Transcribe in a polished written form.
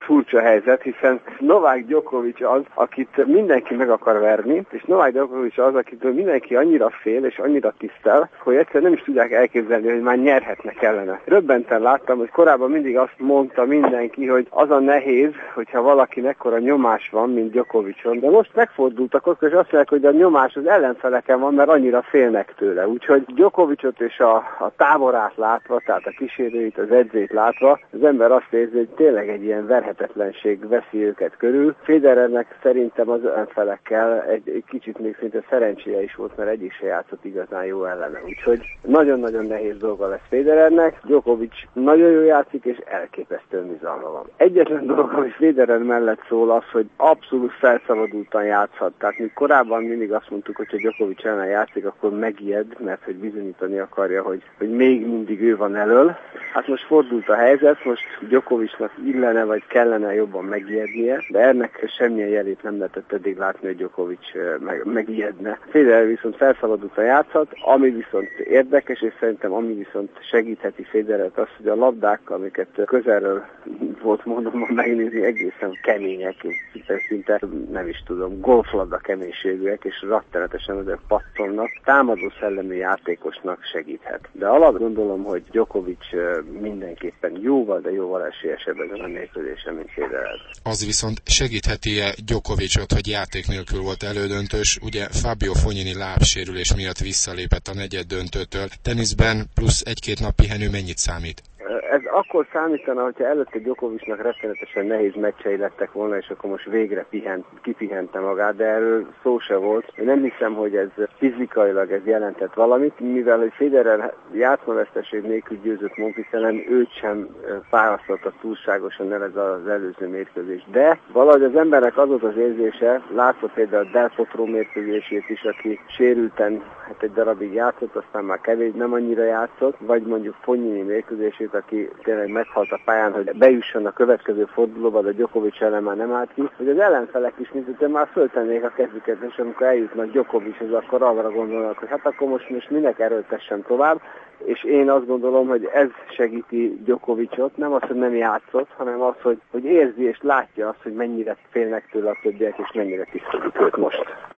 furcsa helyzet, hiszen Novák Djokovic az, akit mindenki meg akar verni, és Novák Djokovic az, akitől mindenki annyira fél és annyira tisztel, hogy egyszerűen nem is tudják elképzelni, hogy már nyerhetnek ellene. Röbbenten láttam, hogy korábban mindig azt mondta mindenki, hogy az a nehéz, hogyha valakinek ekkora nyomás van, mint Djokovicon, de most megfordultak ott, és azt mondják, hogy a nyomás az ellenfeleken van, mert annyira félnek tőle. Úgyhogy Djokovicot és a táborát látva, tehát a kísérőit, az edzőit látva, az ember azt érzi, hogy tényleg egy ilyen verhetetlenség veszi őket körül. Federernek szerintem az ellenfelekkel egy kicsit még szinte szerencséje is volt, mert egyik se játszott igazán jó ellene. Úgyhogy nagyon-nagyon nehéz dolga lesz Federernek. Djokovic nagyon jól játszik, és elképesztően bizalma van. Egyetlen dolog, ami Federer mellett szól az, hogy abszolút felszabadultan játszhat. Tehát mi korábban mindig azt mondtuk, hogy ha Djokovic ellen játszik, akkor megijed, mert hogy bizonyítani akarja, hogy még mindig ő van elől. Hát most fordult a helyzet, most Djokovicnak illene vagy kellene jobban megijednie, de ennek semmilyen jelét nem lehetett eddig látni, hogy Djokovic megijedne. Federer viszont felszabadultan játszhat, ami viszont érdekes, és szerintem ami viszont segítheti Federert az, hogy a labdák, amiket közelről volt mondom megnézni, egészen kemények, szinte nem is tudom, golflabda keménységűek, és rettenetesen ezek pattonnak, támadó szellemű játékosnak segíthet. De alap gondolom, hogy Djokovic mindenképpen jóval, de jóval esélyesebb ezen a mérkőzésen, mint Federer. Az viszont segítheti-e Djokovicot, hogy játék nélkül volt elődöntős? Ugye Fabio Fognini lábsérülés miatt visszalépett a negyeddöntőtől. Teniszben plusz egy-két nap pihenő mennyit számít? Ez akkor számítana, hogyha előtte Djokovicnak rettenetesen nehéz meccsei lettek volna, és akkor most végre kipihente magát, de erről szó se volt. Én nem hiszem, hogy ez fizikailag ez jelentett valamit, mivel hogy Federer játszmaveszteség nélkül győzött Monfils-ellen, őt sem fárasztotta túlságosan el ez az előző mérkőzés. De valahogy az embernek az volt az érzése, látszott például a Del Potro mérkőzését is, aki sérülten egy darabig játszott, aztán már kevés, nem annyira játszott, vagy mondjuk Fognini mérkőzését, aki tényleg meghalt a pályán, hogy bejusson a következő fordulóba, de Djokovic ellen már nem állt ki, hogy az ellenfelek is mintha már föltennék a kezüket, és amikor eljutnak Djokovichoz, akkor arra gondolnak, hogy hát akkor most minek erőltessem tovább, és én azt gondolom, hogy ez segíti Djokovicot, nem az, hogy nem játszott, hanem az, hogy érzi és látja azt, hogy mennyire félnek tőle a többiek, és mennyire tisztelik őt most.